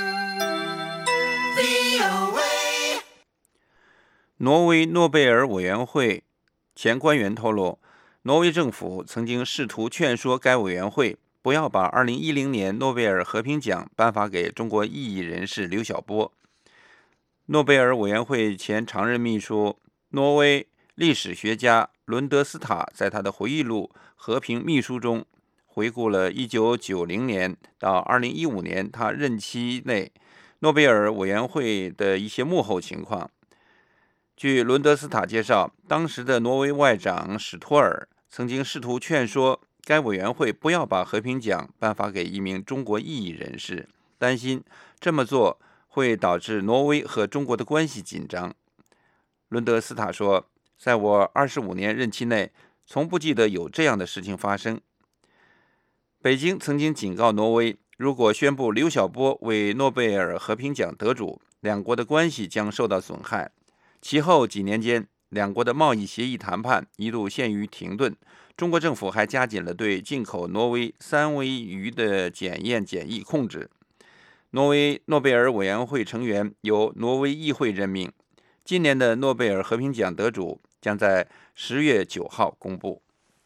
挪威诺贝尔委员会前官员透露，挪威政府曾经试图劝说该委员会不要把2010年诺贝尔和平奖颁发给中国异议人士刘晓波。诺贝尔委员会前常任秘书、挪威历史学家伦德斯塔在他的回忆录《和平秘书》中回顾了1990年到2015年他任期内诺贝尔委员会的一些幕后情况。据伦德斯塔介绍，当时的挪威外长史托尔曾经试图劝说该委员会不要把和平奖颁发给一名中国异议人士，担心这么做会导致挪威和中国的关系紧张。伦德斯塔说，在我25年任期内，从不记得有这样的事情发生。北京曾经警告挪威，如果宣布刘晓波为诺贝尔和平奖得主，两国的关系将受到损害。其后几年间，两国的贸易协议谈判一度陷于停顿。中国政府还加紧了对进口挪威三文鱼的检验检疫控制。挪威诺贝尔委员会成员由挪威议会任命。今年的诺贝尔和平奖得主将在10月9号公布。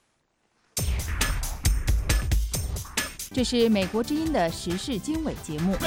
这是美国之音的时事经纬节目。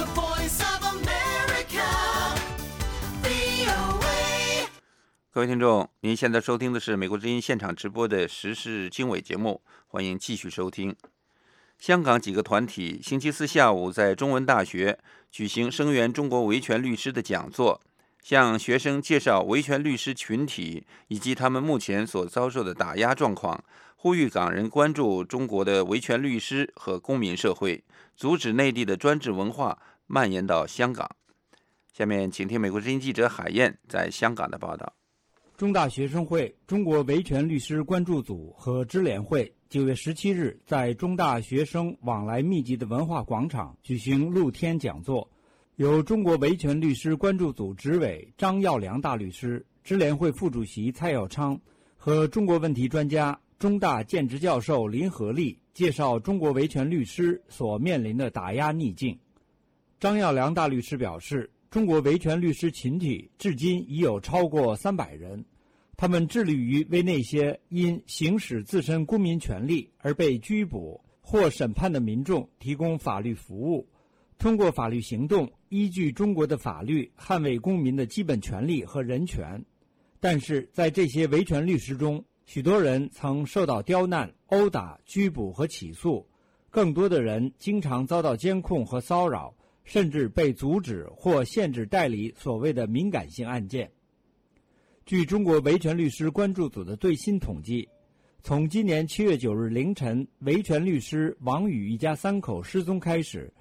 各位听众，您现在收听的是美国之音现场直播的时事经纬节目，欢迎继续收听。香港几个团体星期四下午在中文大学举行声援中国维权律师的讲座，向学生介绍维权律师群体以及他们目前所遭受的打压状况，呼吁港人关注中国的维权律师和公民社会，阻止内地的专制文化蔓延到香港。下面请听美国之音记者海燕在香港的报道。 中大学生会、中国维权律师关注组和支联会9月17日在中大学生往来密集的文化广场举行露天讲座，由中国维权律师关注组执委张耀良大律师、支联会副主席蔡耀昌和中国问题专家中大兼职教授林和利介绍中国维权律师所面临的打压逆境。张耀良大律师表示，中国维权律师群体至今已有超过300人，他们致力于为那些因行使自身公民权利而被拘捕或审判的民众提供法律服务，通过法律行动依据中国的法律捍卫公民的基本权利和人权。但是在这些维权律师中，许多人曾受到刁难、殴打、拘捕和起诉，更多的人经常遭到监控和骚扰，甚至被阻止或限制代理所谓的敏感性案件。据中国维权律师关注组的最新统计，从今年7月9日凌晨维权律师王宇一家3口失踪开始，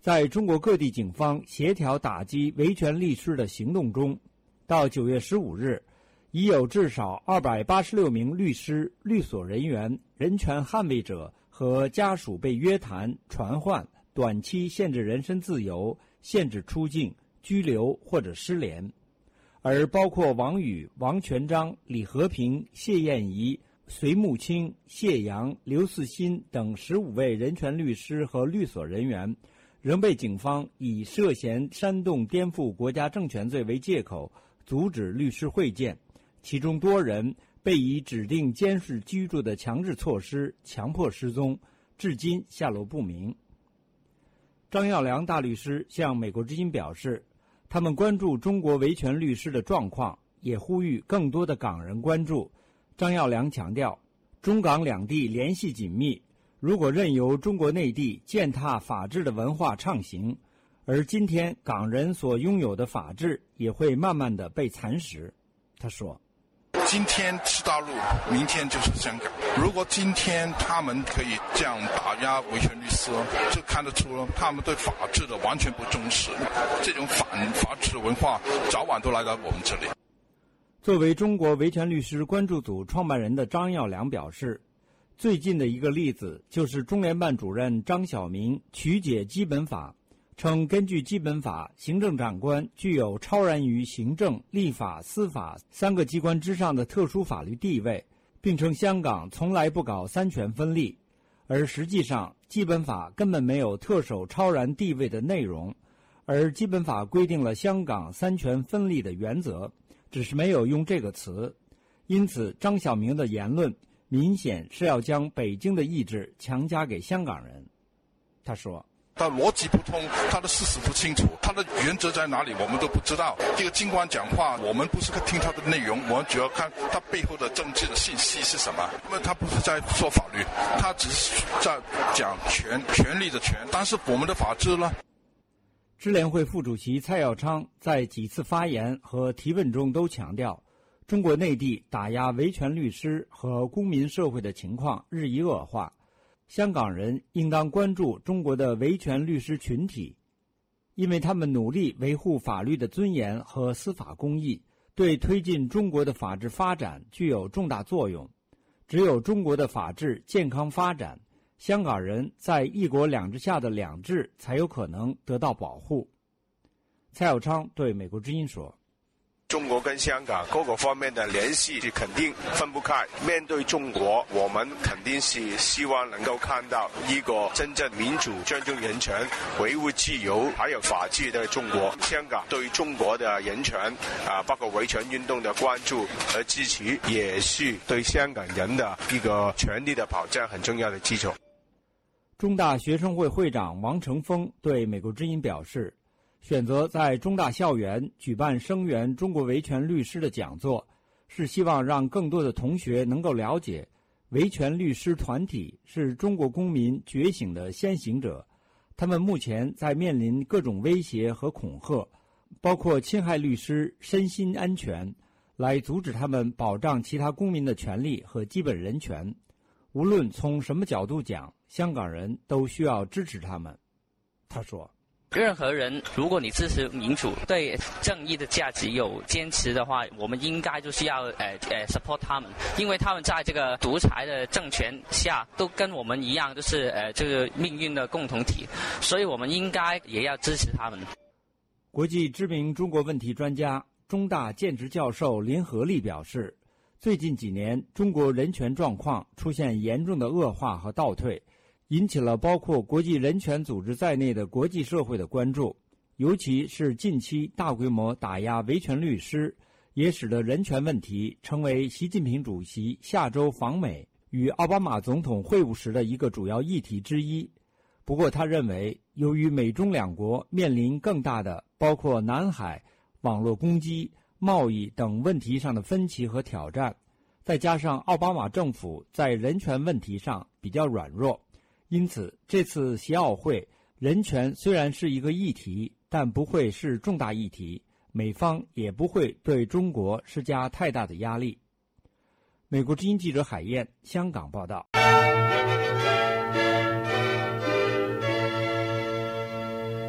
在中国各地警方协调打击维权律师的行动中，到9月15日，已有至少286名律师、律所人员、人权捍卫者和家属被约谈、传唤、短期限制人身自由、限制出境、拘留或者失联，而包括王宇、王全章、李和平、谢燕怡、隋木清、谢阳、刘四新等15位人权律师和律所人员，仍被警方以涉嫌煽动颠覆国家政权罪为借口，阻止律师会见，其中多人被以指定监视居住的强制措施强迫失踪，至今下落不明。张耀良大律师向美国之音表示，他们关注中国维权律师的状况，也呼吁更多的港人关注。张耀良强调，中港两地联系紧密，如果任由中国内地践踏法治的文化畅行，而今天港人所拥有的法治也会慢慢的被蚕食。他说， 今天是大陆，明天就是香港。如果今天他们可以这样打压维权律师，就看得出他们对法治的完全不重视。这种反法治文化早晚都来到我们这里。 作为中国维权律师关注组创办人的张耀良表示，最近的一个例子就是中联办主任张晓明曲解基本法，称根据基本法，行政长官具有超然于行政、立法、司法3个机关之上的特殊法律地位，并称香港从来不搞三权分立，而实际上基本法根本没有特首超然地位的内容，而基本法规定了香港三权分立的原则，只是没有用这个词。因此张晓明的言论明显是要将北京的意志强加给香港人。他说， 他逻辑不通，他的事实不清楚，他的原则在哪里我们都不知道。这个京官讲话，我们不是听他的内容，我们主要看他背后的政治的信息是什么。因为他不是在说法律，他只是在讲权力的权，但是我们的法治呢？ 支联会副主席蔡耀昌在几次发言和提问中都强调，中国内地打压维权律师和公民社会的情况日益恶化，香港人应当关注中国的维权律师群体，因为他们努力维护法律的尊严和司法公义，对推进中国的法治发展具有重大作用。只有中国的法治健康发展，香港人在一国两制下的两制才有可能得到保护。蔡耀昌对美国之音说， 中国跟香港各个方面的联系是肯定分不开。面对中国，我们肯定是希望能够看到一个真正民主、尊重人权、维护自由还有法治的中国。香港对中国的人权包括维权运动的关注和支持，也是对香港人的一个权利的保障很重要的基础。 中大学生会会长王成峰对美国之音表示，选择在中大校园举办声援中国维权律师的讲座，是希望让更多的同学能够了解，维权律师团体是中国公民觉醒的先行者，他们目前在面临各种威胁和恐吓，包括侵害律师身心安全，来阻止他们保障其他公民的权利和基本人权。无论从什么角度讲，香港人都需要支持他们。他说， 任何人，如果你支持民主、对正义的价值有坚持的话，我们应该就是要support 他们，因为他们在这个独裁的政权下都跟我们一样，就是这个命运的共同体，所以我们应该也要支持他们。 国际知名中国问题专家、中大建职教授林和利表示，最近几年中国人权状况出现严重的恶化和倒退，引起了包括国际人权组织在内的国际社会的关注，尤其是近期大规模打压维权律师，也使得人权问题成为习近平主席下周访美与奥巴马总统会晤时的一个主要议题之一。不过他认为，由于美中两国面临更大的包括南海、网络攻击、贸易等问题上的分歧和挑战，再加上奥巴马政府在人权问题上比较软弱，因此这次习奥会，人权虽然是一个议题，但不会是重大议题，美方也不会对中国施加太大的压力。美国之音记者海燕，香港报道。 《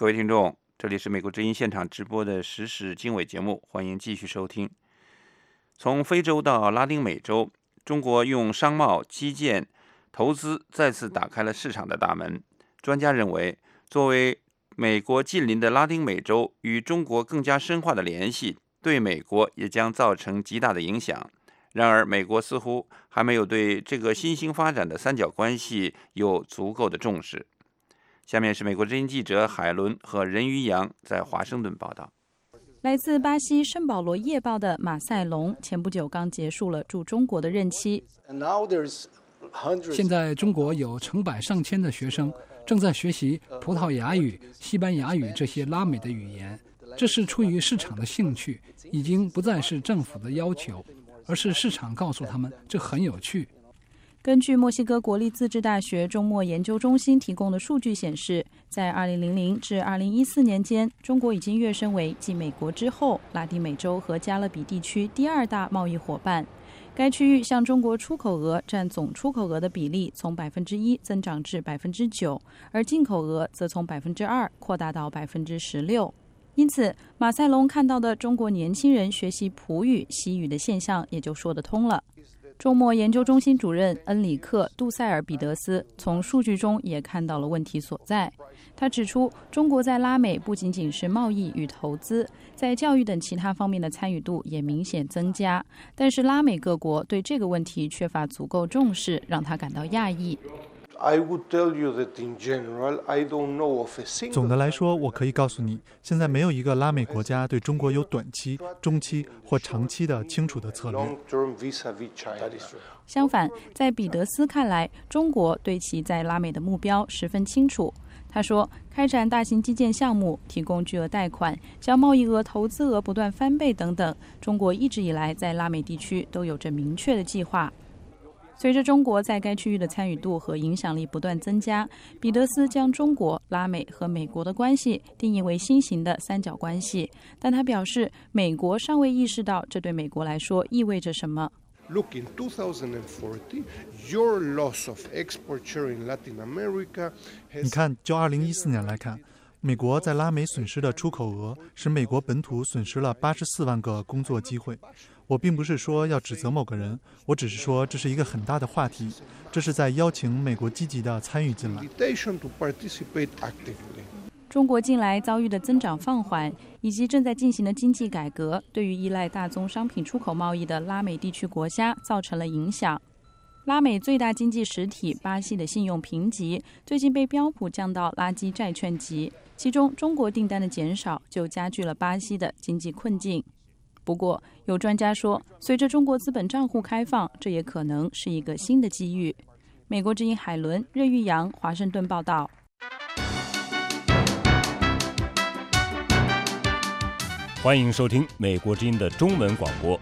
各位听众，这里是美国之音现场直播的时事经纬节目，欢迎继续收听。从非洲到拉丁美洲，中国用商贸、基建、投资再次打开了市场的大门。专家认为，作为美国近邻的拉丁美洲与中国更加深化的联系，对美国也将造成极大的影响。然而，美国似乎还没有对这个新兴发展的三角关系有足够的重视。下面是美国之音记者海伦和任于洋在华盛顿报道。 来自巴西圣保罗夜报的马塞隆前不久刚结束了驻中国的任期。 现在中国有成百上千的学生正在学习葡萄牙语、西班牙语这些拉美的语言，这是出于市场的兴趣，已经不再是政府的要求，而是市场告诉他们这很有趣。 根据墨西哥国立自治大学中墨研究中心提供的数据显示，在2000至2014年间，中国已经跃升为继美国之后拉丁美洲和加勒比地区第2大贸易伙伴。该区域向中国出口额占总出口额的比例从1%增长至9%，而进口额则从2%扩大到16%。因此，马塞隆看到的中国年轻人学习葡语、西语的现象也就说得通了。中墨研究中心主任恩里克·杜塞尔彼得斯从数据中也看到了问题所在。他指出，中国在拉美不仅仅是贸易与投资，在教育等其他方面的参与度也明显增加，但是拉美各国对这个问题缺乏足够重视，让他感到讶异。 总的来说，我可以告诉你，现在没有一个拉美国家对中国有短期、中期或长期的清楚的策略。 相反，在彼得斯看来，中国对其在拉美的目标十分清楚。他说，开展大型基建项目、提供巨额贷款、将贸易额、投资额不断翻倍等等，中国一直以来在拉美地区都有着明确的计划。随着中国在该区域的参与度和影响力不断增加，彼得斯将中国、拉美和美国的关系定义为新型的三角关系，但他表示，美国尚未意识到这对美国来说意味着什么。 Look, in 2040, your loss of export share in Latin America has... 你看，就2014年来看，美国在拉美损失的出口额使美国本土损失了84万个工作机会。我并不是说要指责某个人，我只是说这是一个很大的话题，这是在邀请美国积极地参与进来。 中国近来遭遇的增长放缓，以及正在进行的经济改革，对于依赖大宗商品出口贸易的拉美地区国家造成了影响。拉美最大经济实体巴西的信用评级最近被标普降到垃圾债券级，其中中国订单的减少就加剧了巴西的经济困境。不过，有专家说，随着中国资本账户开放，这也可能是一个新的机遇。美国之音海伦、任玉阳，华盛顿报道。 欢迎收听美国之音的中文广播。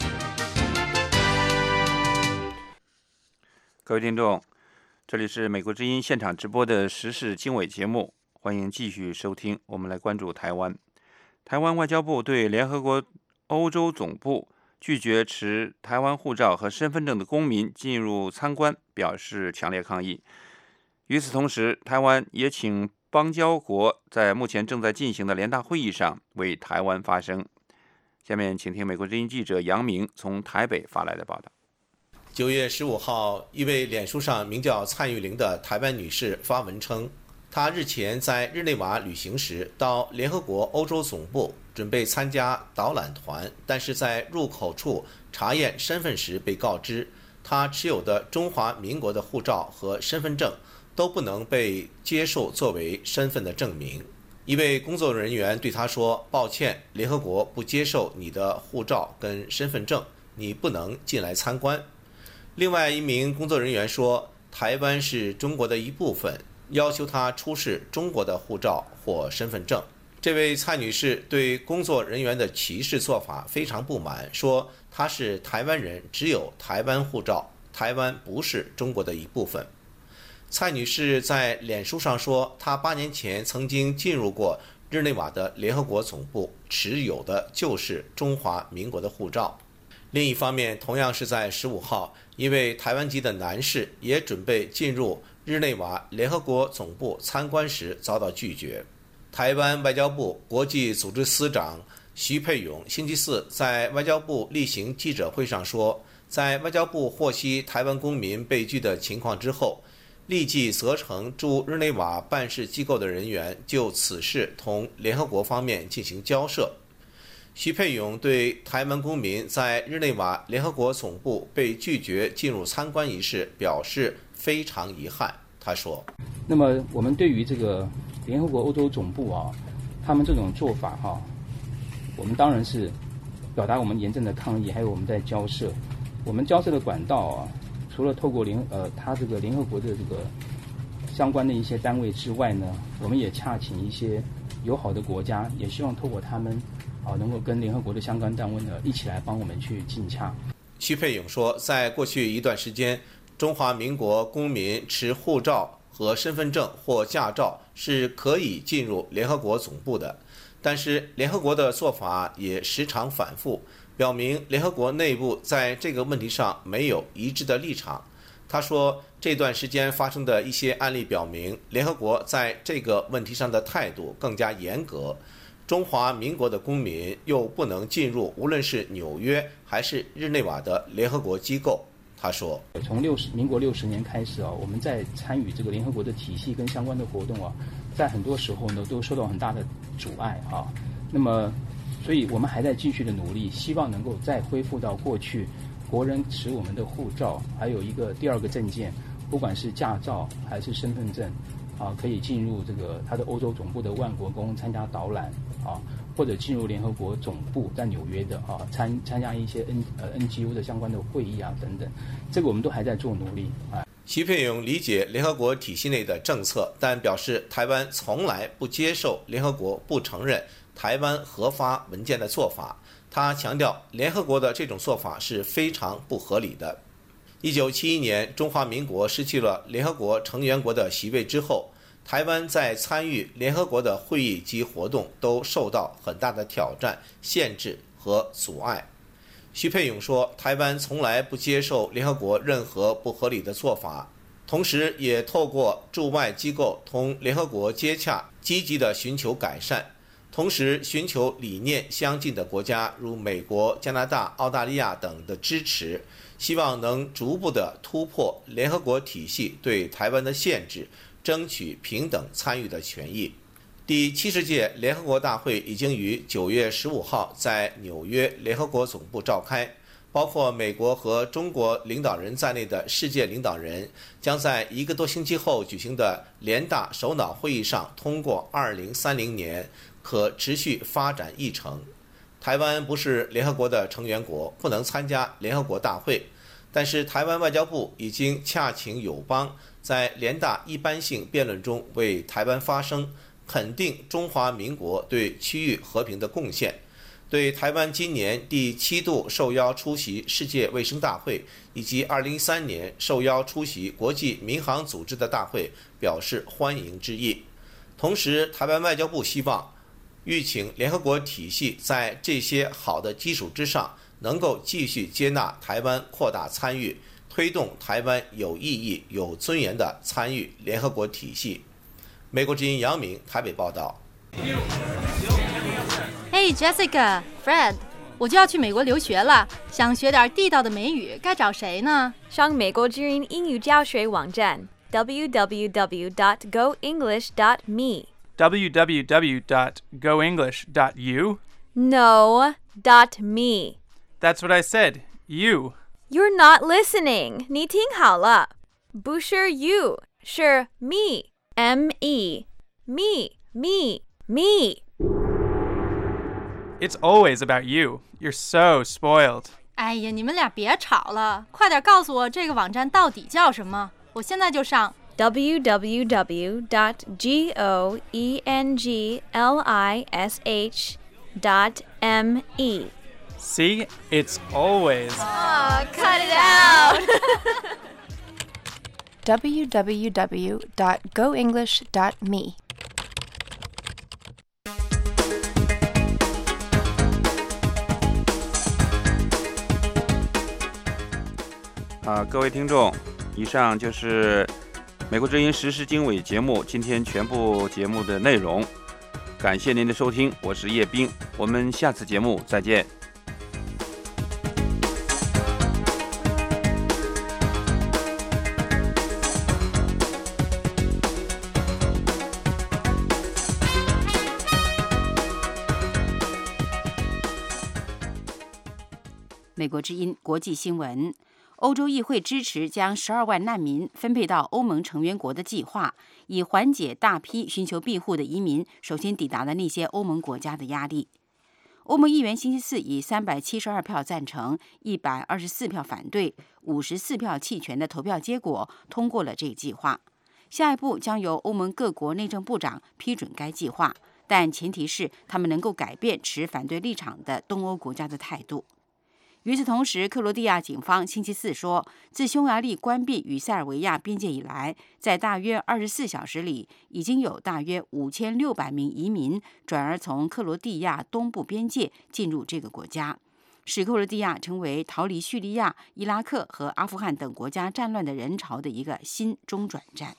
各位听众，这里是美国之音现场直播的时事经纬节目，欢迎继续收听。我们来关注台湾。台湾外交部对联合国欧洲总部拒绝持台湾护照和身份证的公民进入参观表示强烈抗议。与此同时，台湾也请邦交国在目前正在进行的联大会议上为台湾发声。下面请听美国之音记者杨明从台北发来的报道。 9月15号，一位脸书上名叫蔡玉玲的台湾女士发文称，她日前在日内瓦旅行时到联合国欧洲总部准备参加导览团，但是在入口处查验身份时被告知，她持有的中华民国的护照和身份证都不能被接受作为身份的证明。一位工作人员对她说，抱歉，联合国不接受你的护照跟身份证，你不能进来参观。另外一名工作人员说，台湾是中国的一部分，要求他出示中国的护照或身份证。这位蔡女士对工作人员的歧视做法非常不满，说她是台湾人，只有台湾护照，台湾不是中国的一部分。蔡女士在脸书上说，她8年前曾经进入过日内瓦的联合国总部，持有的就是中华民国的护照。另一方面，同样是在15号，一位台湾籍的男士也准备进入日内瓦联合国总部参观时遭到拒绝。 台湾外交部国际组织司长徐佩勇星期四在外交部例行记者会上说，在外交部获悉台湾公民被拒的情况之后，立即责成驻日内瓦办事机构的人员就此事同联合国方面进行交涉。徐佩勇对台湾公民在日内瓦联合国总部被拒绝进入参观一事表示非常遗憾。他说：“ 那么我们对于这个联合国欧洲总部他们这种做法我们当然是表达我们严正的抗议，还有我们在交涉。我们交涉的管道除了透过他这个联合国的这个相关的一些单位之外呢，我们也洽请一些友好的国家，也希望透过他们能够跟联合国的相关单位呢一起来帮我们去进洽。” 徐佩勇说，在过去一段时间，中华民国公民持护照和身份证或驾照是可以进入联合国总部的，但是联合国的做法也时常反复，表明联合国内部在这个问题上没有一致的立场。他说，这段时间发生的一些案例表明，联合国在这个问题上的态度更加严格，中华民国的公民又不能进入无论是纽约还是日内瓦的联合国机构。他说， 从民国60年开始我们在参与这个联合国的体系跟相关的活动在很多时候呢都受到很大的阻碍那么所以我们还在继续的努力，希望能够再恢复到过去国人持我们的护照，还有第二个证件，不管是驾照还是身份证可以进入这个他的欧洲总部的万国宫参加导览或者进入联合国总部在纽约的参加一些NGO 的相关的会议等等，这个我们都还在做努力徐佩勇理解联合国体系内的政策，但表示台湾从来不接受联合国不承认台湾核发文件的做法。他强调，联合国的这种做法是非常不合理的。1971年，中华民国失去了联合国成员国的席位之后，台湾在参与联合国的会议及活动都受到很大的挑战、限制和阻碍。徐佩勇说，台湾从来不接受联合国任何不合理的做法，同时也透过驻外机构同联合国接洽，积极地寻求改善，同时寻求理念相近的国家如美国、加拿大、澳大利亚等的支持，希望能逐步地突破联合国体系对台湾的限制，争取平等参与的权益。第70届联合国大会已经于9月15号在纽约联合国总部召开，包括美国和中国领导人在内的世界领导人将在1个多星期后举行的联大首脑会议上通过2030年可持续发展议程。台湾不是联合国的成员国，不能参加联合国大会，但是台湾外交部已经洽请友邦在联大一般性辩论中为台湾发声，肯定中华民国对区域和平的贡献，对台湾今年第7度受邀出席世界卫生大会以及2013年受邀出席国际民航组织的大会表示欢迎之意。同时，台湾外交部希望吁请联合国体系在这些好的基础之上，能够继续接纳台湾扩大参与，推动台湾有意义、有尊严地参与联合国体系。美国之音杨明台北报道。 Hey Jessica、Fred， 我就要去美国留学了，想学点地道的美语，该找谁呢？ 上美国之音英语教学网站 www.goenglish.me www.goenglish.u? No, .me. That's what I said. You. You're not listening. 你听好了，不是 you， 是 me. M-E. Me. Me. Me. It's always about you. You're so spoiled. 哎呀，你们俩别吵了，快点告诉我这个网站到底叫什么，我现在就上。 www.goenglish.me. See? It's always. Oh, cut it out. www.goenglish.me. 各位听众，以上就是美国之音时事经纬节目今天全部节目的内容。 感谢您的收听，我是叶斌，我们下次节目再见。 美国之音国际新闻：欧洲议会支持将12万难民分配到欧盟成员国的计划，以缓解大批寻求庇护的移民首先抵达的那些欧盟国家的压力。欧盟议员星期四以372票赞成、124票反对、54票弃权的投票结果通过了这一计划。下一步将由欧盟各国内政部长批准该计划，但前提是他们能够改变持反对立场的东欧国家的态度。与此同时，克罗地亚警方星期四说，自匈牙利关闭与塞尔维亚边界以来，在大约24小时里，已经有大约5600名移民转而从克罗地亚东部边界进入这个国家，使克罗地亚成为逃离叙利亚、伊拉克和阿富汗等国家战乱的人潮的一个新中转站。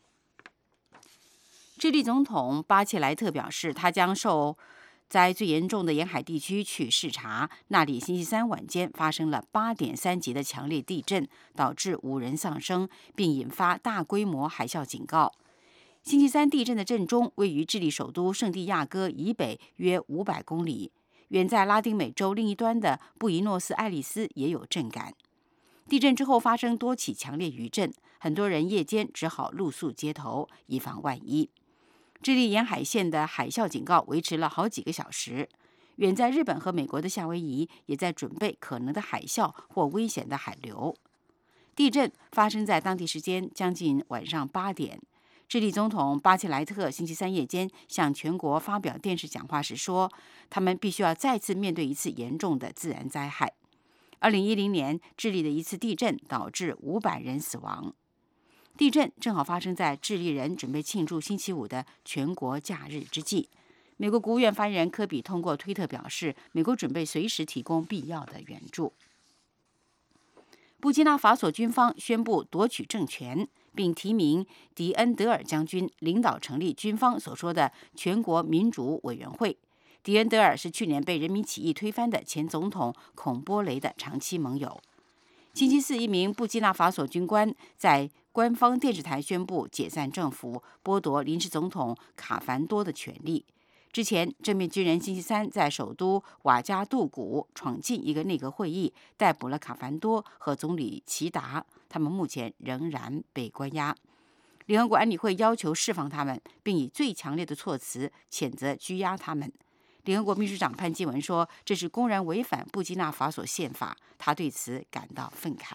智利总统巴切莱特表示，他将受在最严重的沿海地区去视察，那里星期三晚间发生了8.3级的强烈地震，导致5人丧生，并引发大规模海啸警告。星期三地震的震中位于智利首都圣地亚哥以北约500公里，远在拉丁美洲另一端的布宜诺斯艾利斯也有震感。地震之后发生多起强烈余震，很多人夜间只好露宿街头，以防万一。智利沿海线的海啸警告维持了好几个小时。远在日本和美国的夏威夷也在准备可能的海啸或危险的海流。地震发生在当地时间将近晚上8点。智利总统巴切莱特星期三夜间向全国发表电视讲话时说，他们必须要再次面对一次严重的自然灾害。2010年，智利的一次地震导致500人死亡。地震正好发生在智利人准备庆祝星期五的全国假日之际。美国国务院发言人科比通过推特表示，美国准备随时提供必要的援助。布基纳法索军方宣布夺取政权，并提名迪恩德尔将军领导成立军方所说的全国民主委员会。迪恩德尔是去年被人民起义推翻的前总统孔波雷的长期盟友。星期四，一名布基纳法索军官在官方电视台宣布解散政府，剥夺临时总统卡凡多的权利。之前，这名军人星期三在首都瓦加杜古闯进一个内阁会议，逮捕了卡凡多和总理齐达，他们目前仍然被关押。联合国安理会要求释放他们，并以最强烈的措辞谴责拘押他们。联合国秘书长潘基文说，这是公然违反布基纳法索宪法，他对此感到愤慨。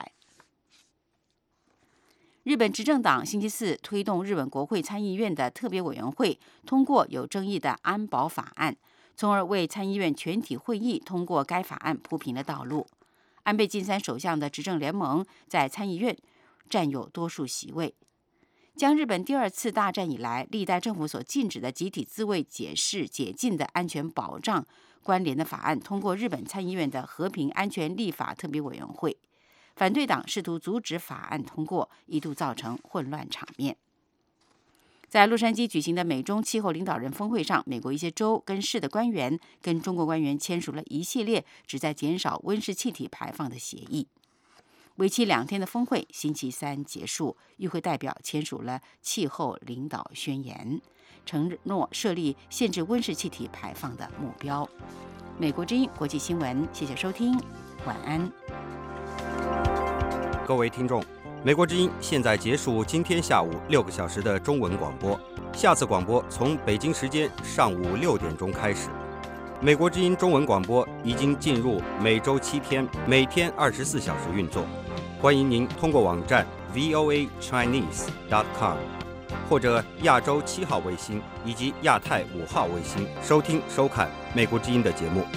日本执政党星期四推动日本国会参议院的特别委员会通过有争议的安保法案，从而为参议院全体会议通过该法案铺平了道路。安倍晋三首相的执政联盟在参议院占有多数席位。将日本第二次大战以来历代政府所禁止的集体自卫解禁的安全保障关联的法案通过日本参议院的和平安全立法特别委员会。反对党试图阻止法案通过，一度造成混乱场面。在洛杉矶举行的美中气候领导人峰会上，美国一些州跟市的官员跟中国官员签署了一系列旨在减少温室气体排放的协议。为期2天的峰会星期三结束，与会代表签署了气候领导宣言，承诺设立限制温室气体排放的目标。美国之音国际新闻，谢谢收听，晚安。 各位听众，美国之音现在结束今天下午6个小时的中文广播，下次广播从北京时间上午6点钟开始。美国之音中文广播已经进入每周7天，每天24小时运作。欢迎您通过网站 voachinese.com 或者亚洲7号卫星以及亚太5号卫星收听收看美国之音的节目。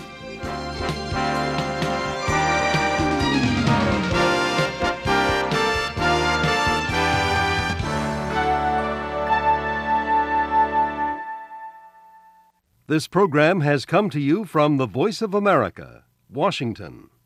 This program has come to you from the Voice of America, Washington.